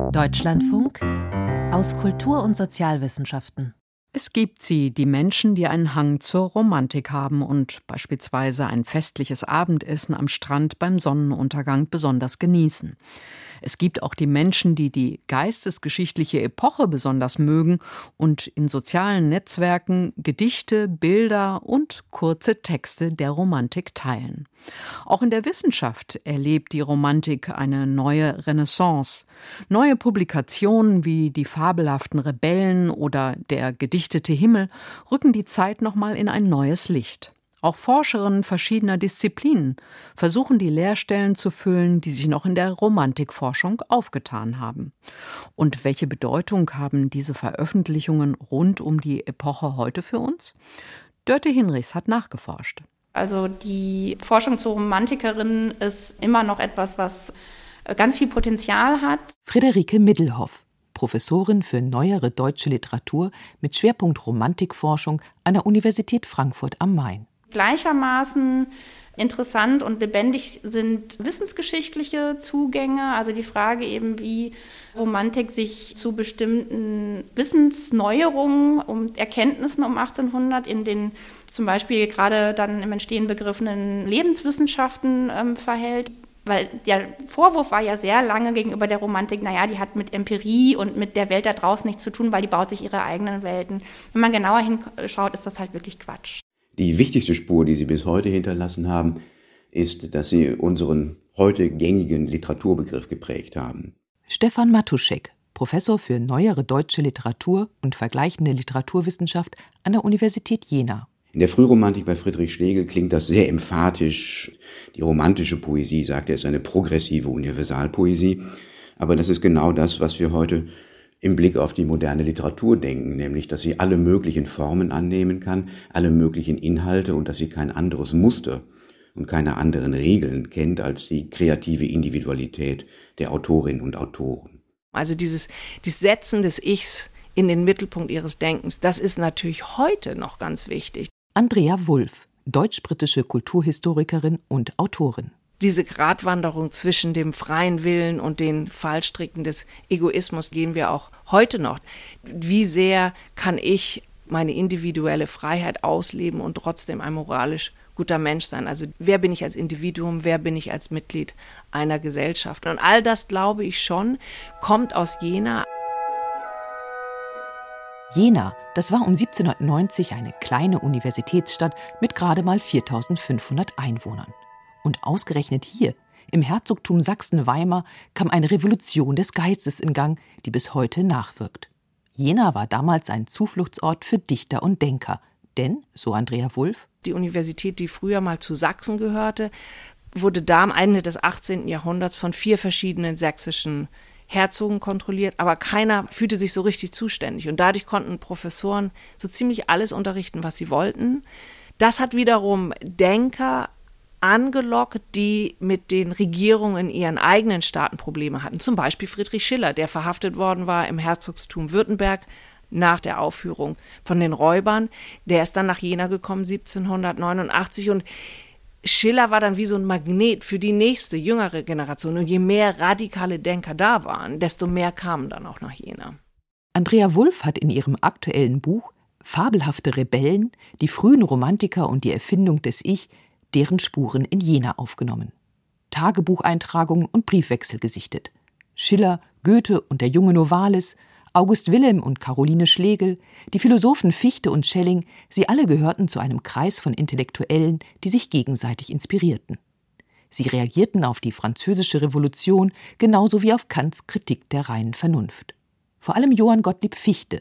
Deutschlandfunk aus Kultur- und Sozialwissenschaften. Es gibt sie, die Menschen, die einen Hang zur Romantik haben und beispielsweise ein festliches Abendessen am Strand beim Sonnenuntergang besonders genießen. Es gibt auch die Menschen, die die geistesgeschichtliche Epoche besonders mögen und in sozialen Netzwerken Gedichte, Bilder und kurze Texte der Romantik teilen. Auch in der Wissenschaft erlebt die Romantik eine neue Renaissance. Neue Publikationen wie die fabelhaften Rebellen oder der gedichtete Himmel rücken die Zeit nochmal in ein neues Licht. Auch Forscherinnen verschiedener Disziplinen versuchen die Leerstellen zu füllen, die sich noch in der Romantikforschung aufgetan haben. Und welche Bedeutung haben diese Veröffentlichungen rund um die Epoche heute für uns? Dörte Hinrichs hat nachgeforscht. Also die Forschung zur Romantikerin ist immer noch etwas, was ganz viel Potenzial hat. Friederike Middelhoff, Professorin für neuere deutsche Literatur mit Schwerpunkt Romantikforschung an der Universität Frankfurt am Main. Gleichermaßen interessant und lebendig sind wissensgeschichtliche Zugänge, also die Frage eben, wie Romantik sich zu bestimmten Wissensneuerungen und Erkenntnissen um 1800 in den zum Beispiel gerade dann im Entstehen begriffenen Lebenswissenschaften verhält. Weil der Vorwurf war ja sehr lange gegenüber der Romantik, die hat mit Empirie und mit der Welt da draußen nichts zu tun, weil die baut sich ihre eigenen Welten. Wenn man genauer hinschaut, ist das halt wirklich Quatsch. Die wichtigste Spur, die sie bis heute hinterlassen haben, ist, dass sie unseren heute gängigen Literaturbegriff geprägt haben. Stefan Matuschek, Professor für neuere deutsche Literatur und vergleichende Literaturwissenschaft an der Universität Jena. In der Frühromantik bei Friedrich Schlegel klingt das sehr emphatisch. Die romantische Poesie, sagt er, ist eine progressive Universalpoesie. Aber das ist genau das, was wir heute im Blick auf die moderne Literatur denken, nämlich, dass sie alle möglichen Formen annehmen kann, alle möglichen Inhalte und dass sie kein anderes Muster und keine anderen Regeln kennt als die kreative Individualität der Autorinnen und Autoren. Also dieses Setzen des Ichs in den Mittelpunkt ihres Denkens, das ist natürlich heute noch ganz wichtig. Andrea Wulff, deutsch-britische Kulturhistorikerin und Autorin. Diese Gratwanderung zwischen dem freien Willen und den Fallstricken des Egoismus gehen wir auch heute noch. Wie sehr kann ich meine individuelle Freiheit ausleben und trotzdem ein moralisch guter Mensch sein? Also wer bin ich als Individuum, wer bin ich als Mitglied einer Gesellschaft? Und all das, glaube ich schon, kommt aus Jena. Jena, das war um 1790 eine kleine Universitätsstadt mit gerade mal 4.500 Einwohnern. Und ausgerechnet hier, im Herzogtum Sachsen-Weimar, kam eine Revolution des Geistes in Gang, die bis heute nachwirkt. Jena war damals ein Zufluchtsort für Dichter und Denker. Denn, so Andrea Wulff, die Universität, die früher mal zu Sachsen gehörte, wurde da am Ende des 18. Jahrhunderts von 4 verschiedenen sächsischen Herzogen kontrolliert, aber keiner fühlte sich so richtig zuständig. Und dadurch konnten Professoren so ziemlich alles unterrichten, was sie wollten. Das hat wiederum Denker angelockt, die mit den Regierungen in ihren eigenen Staaten Probleme hatten. Zum Beispiel Friedrich Schiller, der verhaftet worden war im Herzogtum Württemberg nach der Aufführung von den Räubern. Der ist dann nach Jena gekommen 1789 und Schiller war dann wie so ein Magnet für die nächste, jüngere Generation. Und je mehr radikale Denker da waren, desto mehr kamen dann auch nach Jena. Andrea Wulff hat in ihrem aktuellen Buch Fabelhafte Rebellen, die frühen Romantiker und die Erfindung des Ich, deren Spuren in Jena aufgenommen. Tagebucheintragungen und Briefwechsel gesichtet. Schiller, Goethe und der junge Novalis, August Wilhelm und Caroline Schlegel, die Philosophen Fichte und Schelling, sie alle gehörten zu einem Kreis von Intellektuellen, die sich gegenseitig inspirierten. Sie reagierten auf die Französische Revolution genauso wie auf Kants Kritik der reinen Vernunft. Vor allem Johann Gottlieb Fichte,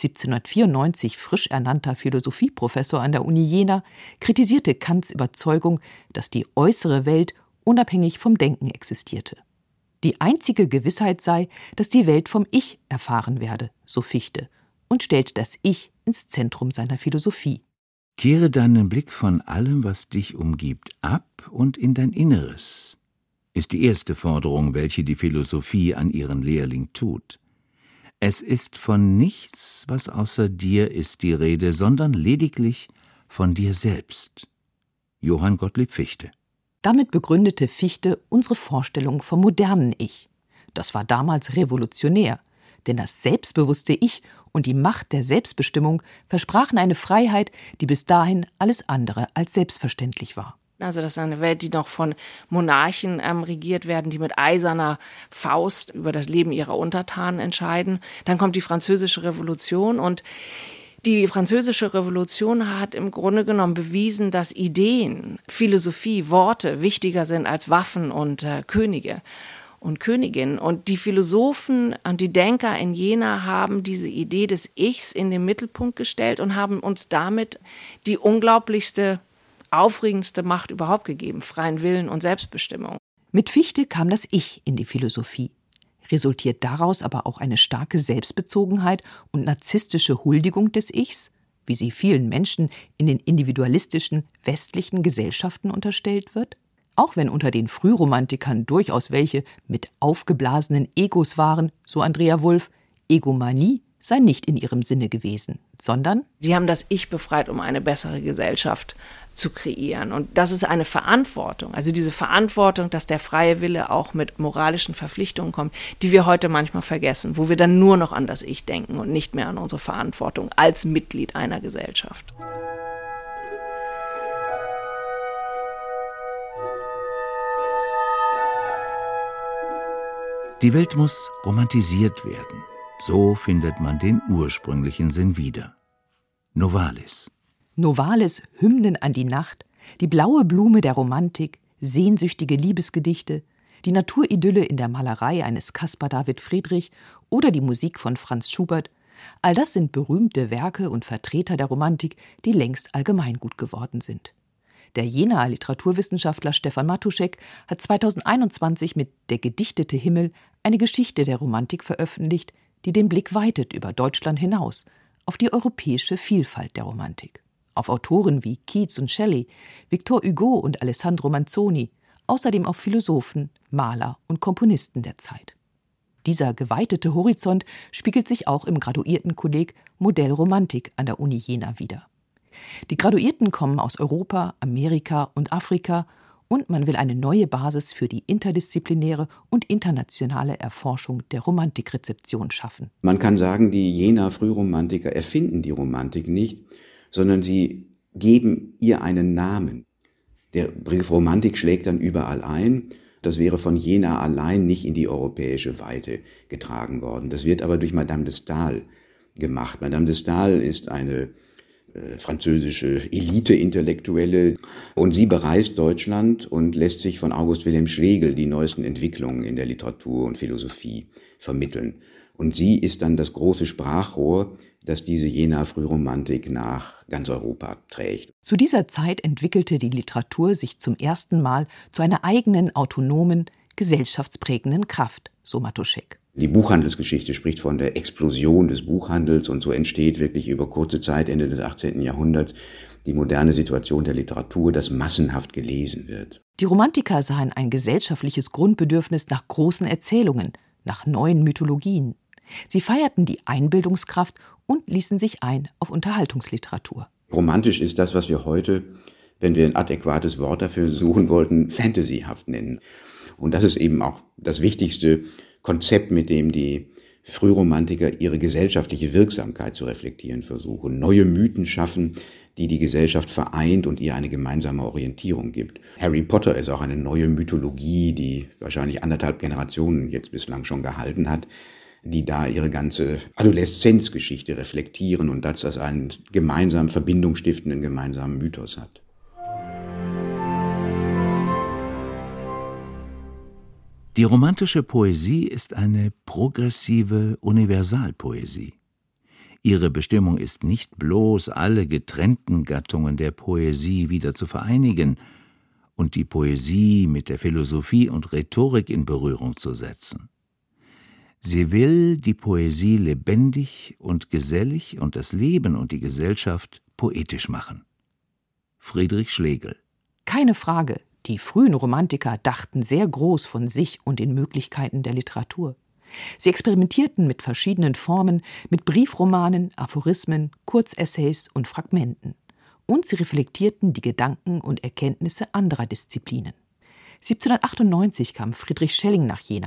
1794 frisch ernannter Philosophieprofessor an der Uni Jena, kritisierte Kants Überzeugung, dass die äußere Welt unabhängig vom Denken existierte. Die einzige Gewissheit sei, dass die Welt vom Ich erfahren werde, so Fichte, und stellte das Ich ins Zentrum seiner Philosophie. Kehre deinen Blick von allem, was dich umgibt, ab und in dein Inneres, ist die erste Forderung, welche die Philosophie an ihren Lehrling tut. Es ist von nichts, was außer dir ist, die Rede, sondern lediglich von dir selbst. Johann Gottlieb Fichte. Damit begründete Fichte unsere Vorstellung vom modernen Ich. Das war damals revolutionär, denn das selbstbewusste Ich und die Macht der Selbstbestimmung versprachen eine Freiheit, die bis dahin alles andere als selbstverständlich war. Also das ist eine Welt, die noch von Monarchen regiert werden, die mit eiserner Faust über das Leben ihrer Untertanen entscheiden. Dann kommt die Französische Revolution und die Französische Revolution hat im Grunde genommen bewiesen, dass Ideen, Philosophie, Worte wichtiger sind als Waffen und Könige und Königinnen. Und die Philosophen und die Denker in Jena haben diese Idee des Ichs in den Mittelpunkt gestellt und haben uns damit die unglaublichste, aufregendste Macht überhaupt gegeben, freien Willen und Selbstbestimmung. Mit Fichte kam das Ich in die Philosophie. Resultiert daraus aber auch eine starke Selbstbezogenheit und narzisstische Huldigung des Ichs, wie sie vielen Menschen in den individualistischen westlichen Gesellschaften unterstellt wird? Auch wenn unter den Frühromantikern durchaus welche mit aufgeblasenen Egos waren, so Andrea Wulf, Egomanie sei nicht in ihrem Sinne gewesen, sondern sie haben das Ich befreit, um eine bessere Gesellschaft zu kreieren. Und das ist eine Verantwortung, also diese Verantwortung, dass der freie Wille auch mit moralischen Verpflichtungen kommt, die wir heute manchmal vergessen, wo wir dann nur noch an das Ich denken und nicht mehr an unsere Verantwortung als Mitglied einer Gesellschaft. Die Welt muss romantisiert werden. So findet man den ursprünglichen Sinn wieder. Novalis. Novalis Hymnen an die Nacht, die blaue Blume der Romantik, sehnsüchtige Liebesgedichte, die Naturidylle in der Malerei eines Caspar David Friedrich oder die Musik von Franz Schubert, all das sind berühmte Werke und Vertreter der Romantik, die längst allgemeingut geworden sind. Der Jenaer Literaturwissenschaftler Stefan Matuschek hat 2021 mit Der gedichtete Himmel eine Geschichte der Romantik veröffentlicht, die den Blick weitet über Deutschland hinaus, auf die europäische Vielfalt der Romantik. Auf Autoren wie Keats und Shelley, Victor Hugo und Alessandro Manzoni, außerdem auf Philosophen, Maler und Komponisten der Zeit. Dieser geweitete Horizont spiegelt sich auch im Graduiertenkolleg Modell Romantik an der Uni Jena wider. Die Graduierten kommen aus Europa, Amerika und Afrika und man will eine neue Basis für die interdisziplinäre und internationale Erforschung der Romantikrezeption schaffen. Man kann sagen, die Jenaer Frühromantiker erfinden die Romantik nicht, sondern sie geben ihr einen Namen. Der Begriff Romantik schlägt dann überall ein. Das wäre von Jena allein nicht in die europäische Weite getragen worden. Das wird aber durch Madame de Staël gemacht. Madame de Staël ist eine französische Elite-Intellektuelle und sie bereist Deutschland und lässt sich von August Wilhelm Schlegel die neuesten Entwicklungen in der Literatur und Philosophie vermitteln. Und sie ist dann das große Sprachrohr, das diese Jenaer Frühromantik nach ganz Europa trägt. Zu dieser Zeit entwickelte die Literatur sich zum ersten Mal zu einer eigenen, autonomen, gesellschaftsprägenden Kraft, so Matuschek. Die Buchhandelsgeschichte spricht von der Explosion des Buchhandels und so entsteht wirklich über kurze Zeit, Ende des 18. Jahrhunderts, die moderne Situation der Literatur, dass massenhaft gelesen wird. Die Romantiker sahen ein gesellschaftliches Grundbedürfnis nach großen Erzählungen, nach neuen Mythologien. Sie feierten die Einbildungskraft und ließen sich ein auf Unterhaltungsliteratur. Romantisch ist das, was wir heute, wenn wir ein adäquates Wort dafür suchen wollten, fantasyhaft nennen. Und das ist eben auch das wichtigste Konzept, mit dem die Frühromantiker ihre gesellschaftliche Wirksamkeit zu reflektieren versuchen. Neue Mythen schaffen, die die Gesellschaft vereint und ihr eine gemeinsame Orientierung gibt. Harry Potter ist auch eine neue Mythologie, die wahrscheinlich 1,5 Generationen jetzt bislang schon gehalten hat, die da ihre ganze Adoleszenzgeschichte reflektieren und das einen gemeinsam verbindungsstiftenden gemeinsamen Mythos hat. Die romantische Poesie ist eine progressive Universalpoesie. Ihre Bestimmung ist nicht bloß, alle getrennten Gattungen der Poesie wieder zu vereinigen und die Poesie mit der Philosophie und Rhetorik in Berührung zu setzen. Sie will die Poesie lebendig und gesellig und das Leben und die Gesellschaft poetisch machen. Friedrich Schlegel. Keine Frage, die frühen Romantiker dachten sehr groß von sich und den Möglichkeiten der Literatur. Sie experimentierten mit verschiedenen Formen, mit Briefromanen, Aphorismen, Kurzessays und Fragmenten. Und sie reflektierten die Gedanken und Erkenntnisse anderer Disziplinen. 1798 kam Friedrich Schelling nach Jena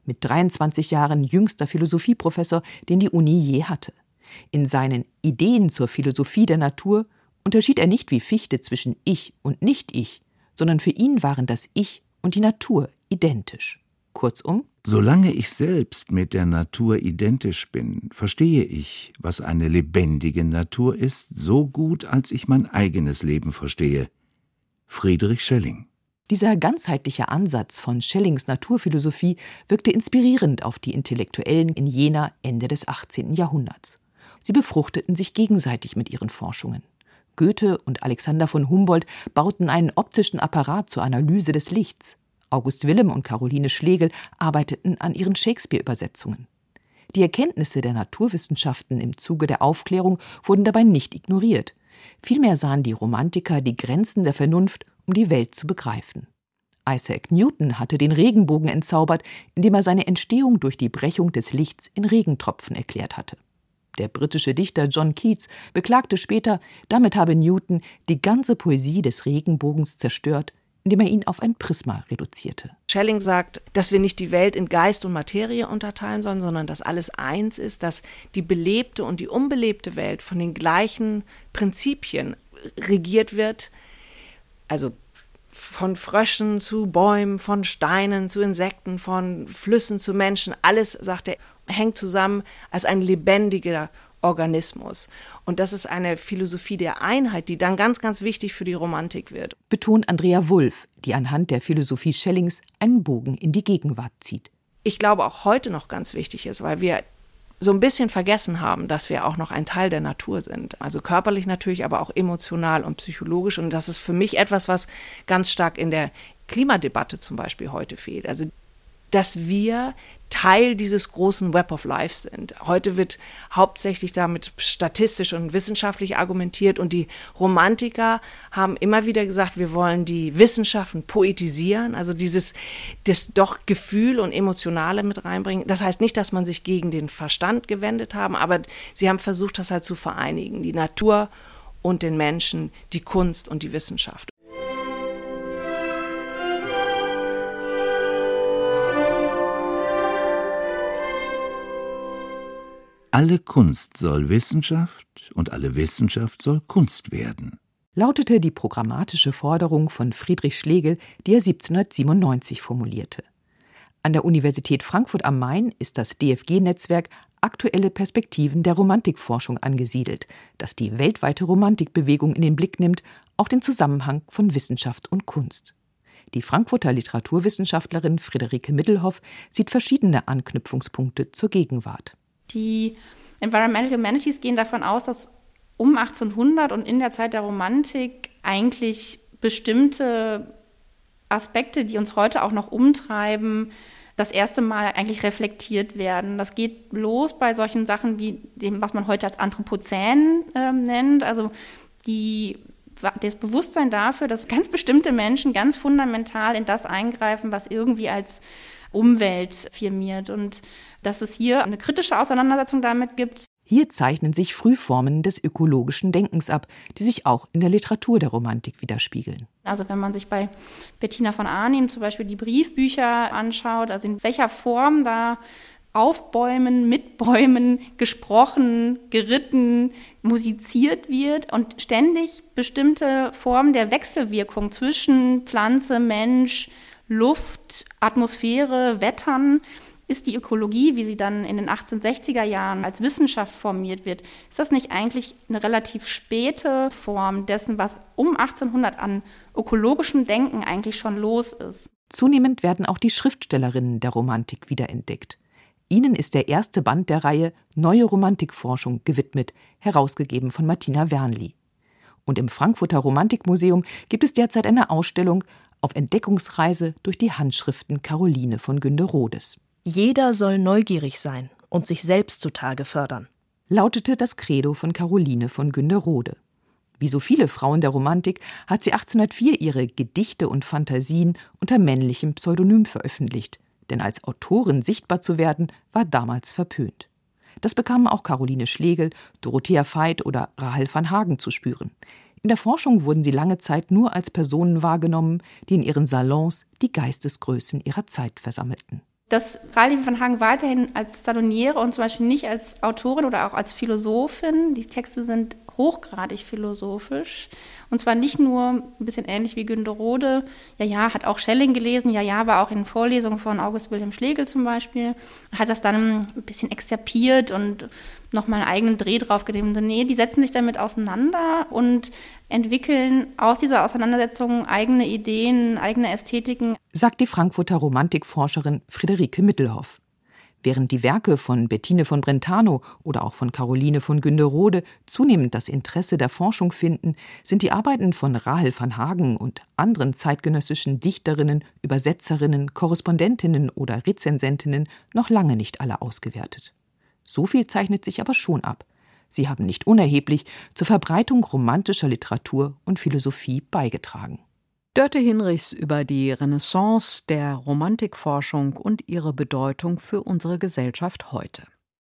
mit 23 Jahren jüngster Philosophieprofessor, den die Uni je hatte. In seinen Ideen zur Philosophie der Natur unterschied er nicht wie Fichte zwischen Ich und Nicht-Ich, sondern für ihn waren das Ich und die Natur identisch. Kurzum: Solange ich selbst mit der Natur identisch bin, verstehe ich, was eine lebendige Natur ist, so gut, als ich mein eigenes Leben verstehe. Friedrich Schelling. Dieser ganzheitliche Ansatz von Schellings Naturphilosophie wirkte inspirierend auf die Intellektuellen in Jena Ende des 18. Jahrhunderts. Sie befruchteten sich gegenseitig mit ihren Forschungen. Goethe und Alexander von Humboldt bauten einen optischen Apparat zur Analyse des Lichts. August Wilhelm und Caroline Schlegel arbeiteten an ihren Shakespeare-Übersetzungen. Die Erkenntnisse der Naturwissenschaften im Zuge der Aufklärung wurden dabei nicht ignoriert. Vielmehr sahen die Romantiker die Grenzen der Vernunft, um die Welt zu begreifen. Isaac Newton hatte den Regenbogen entzaubert, indem er seine Entstehung durch die Brechung des Lichts in Regentropfen erklärt hatte. Der britische Dichter John Keats beklagte später, damit habe Newton die ganze Poesie des Regenbogens zerstört, indem er ihn auf ein Prisma reduzierte. Schelling sagt, dass wir nicht die Welt in Geist und Materie unterteilen sollen, sondern dass alles eins ist, dass die belebte und die unbelebte Welt von den gleichen Prinzipien regiert wird. Also von Fröschen zu Bäumen, von Steinen zu Insekten, von Flüssen zu Menschen. Alles, sagt er, hängt zusammen als ein lebendiger Organismus. Und das ist eine Philosophie der Einheit, die dann ganz, ganz wichtig für die Romantik wird. Betont Andrea Wulf, die anhand der Philosophie Schellings einen Bogen in die Gegenwart zieht. Ich glaube, auch heute noch ganz wichtig ist, weil wir so ein bisschen vergessen haben, dass wir auch noch ein Teil der Natur sind. Also körperlich natürlich, aber auch emotional und psychologisch. Und das ist für mich etwas, was ganz stark in der Klimadebatte zum Beispiel heute fehlt. Also, dass wir Teil dieses großen Web of Life sind. Heute wird hauptsächlich damit statistisch und wissenschaftlich argumentiert und die Romantiker haben immer wieder gesagt, wir wollen die Wissenschaften poetisieren, also das doch Gefühl und Emotionale mit reinbringen. Das heißt nicht, dass man sich gegen den Verstand gewendet haben, aber sie haben versucht, das halt zu vereinigen, die Natur und den Menschen, die Kunst und die Wissenschaft. Alle Kunst soll Wissenschaft und alle Wissenschaft soll Kunst werden, lautete die programmatische Forderung von Friedrich Schlegel, die er 1797 formulierte. An der Universität Frankfurt am Main ist das DFG-Netzwerk Aktuelle Perspektiven der Romantikforschung angesiedelt, das die weltweite Romantikbewegung in den Blick nimmt, auch den Zusammenhang von Wissenschaft und Kunst. Die Frankfurter Literaturwissenschaftlerin Friederike Middelhoff sieht verschiedene Anknüpfungspunkte zur Gegenwart. Die Environmental Humanities gehen davon aus, dass um 1800 und in der Zeit der Romantik eigentlich bestimmte Aspekte, die uns heute auch noch umtreiben, das erste Mal eigentlich reflektiert werden. Das geht los bei solchen Sachen wie dem, was man heute als Anthropozän nennt, also das Bewusstsein dafür, dass ganz bestimmte Menschen ganz fundamental in das eingreifen, was irgendwie als Umwelt firmiert und dass es hier eine kritische Auseinandersetzung damit gibt. Hier zeichnen sich Frühformen des ökologischen Denkens ab, die sich auch in der Literatur der Romantik widerspiegeln. Also wenn man sich bei Bettina von Arnim zum Beispiel die Briefbücher anschaut, also in welcher Form da auf Bäumen, mit Bäumen gesprochen, geritten, musiziert wird und ständig bestimmte Formen der Wechselwirkung zwischen Pflanze, Mensch, Luft, Atmosphäre, Wettern, ist die Ökologie, wie sie dann in den 1860er Jahren als Wissenschaft formiert wird, ist das nicht eigentlich eine relativ späte Form dessen, was um 1800 an ökologischem Denken eigentlich schon los ist? Zunehmend werden auch die Schriftstellerinnen der Romantik wiederentdeckt. Ihnen ist der erste Band der Reihe Neue Romantikforschung gewidmet, herausgegeben von Martina Wernli. Und im Frankfurter Romantikmuseum gibt es derzeit eine Ausstellung auf Entdeckungsreise durch die Handschriften Caroline von Günderodes. Jeder soll neugierig sein und sich selbst zutage fördern, lautete das Credo von Caroline von Günderode. Wie so viele Frauen der Romantik hat sie 1804 ihre Gedichte und Fantasien unter männlichem Pseudonym veröffentlicht, denn als Autorin sichtbar zu werden, war damals verpönt. Das bekamen auch Caroline Schlegel, Dorothea Veit oder Rahel van Hagen zu spüren. In der Forschung wurden sie lange Zeit nur als Personen wahrgenommen, die in ihren Salons die Geistesgrößen ihrer Zeit versammelten. dass Rahel van Hagen weiterhin als Saloniere und zum Beispiel nicht als Autorin oder auch als Philosophin, die Texte sind hochgradig philosophisch. Und zwar nicht nur ein bisschen ähnlich wie Günderode, hat auch Schelling gelesen, war auch in Vorlesungen von August Wilhelm Schlegel zum Beispiel, hat das dann ein bisschen exzerpiert und nochmal einen eigenen Dreh drauf gegeben. Nee, die setzen sich damit auseinander und entwickeln aus dieser Auseinandersetzung eigene Ideen, eigene Ästhetiken. Sagt die Frankfurter Romantikforscherin Friederike Mittelhoff. Während die Werke von Bettine von Brentano oder auch von Caroline von Günderode zunehmend das Interesse der Forschung finden, sind die Arbeiten von Rahel van Hagen und anderen zeitgenössischen Dichterinnen, Übersetzerinnen, Korrespondentinnen oder Rezensentinnen noch lange nicht alle ausgewertet. So viel zeichnet sich aber schon ab. Sie haben nicht unerheblich zur Verbreitung romantischer Literatur und Philosophie beigetragen. Dörte Hinrichs über die Renaissance der Romantikforschung und ihre Bedeutung für unsere Gesellschaft heute.